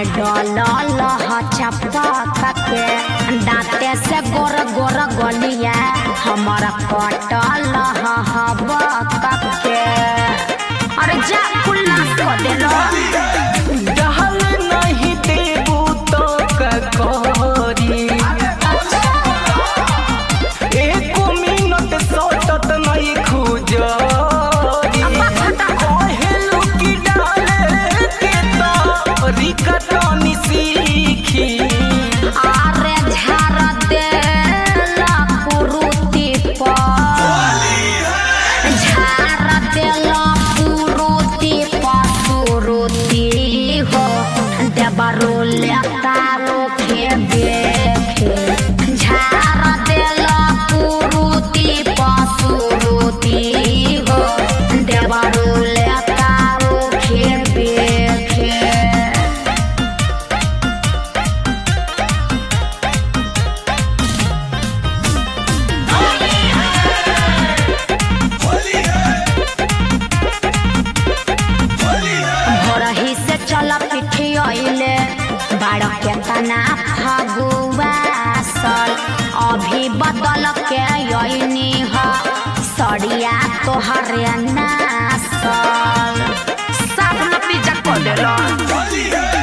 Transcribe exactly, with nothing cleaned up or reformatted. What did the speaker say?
काहे डलल ह चपका के दांते से गोर गोर गलिया हमारा कटल हबका के अरे जा खुला कर देलो डहल नहीं देबू तो करी एको मिनट सटत नहीं खुजरी कहेलू की डाले के तो रिकटनी सीखी आरे झार देला कुरुती पर झार देला कुरुती पर सुरुती हो देबरो लेता रोखे देखे झार देला कुरुती पर सुरुती हो देबरो लेता रोखे देखे भोरही से चल पिठियले बाड़ के तना फगुआ सल अभी बदल के यनी ह सड़िया तोहरे नासल सब नतीजा कर देलो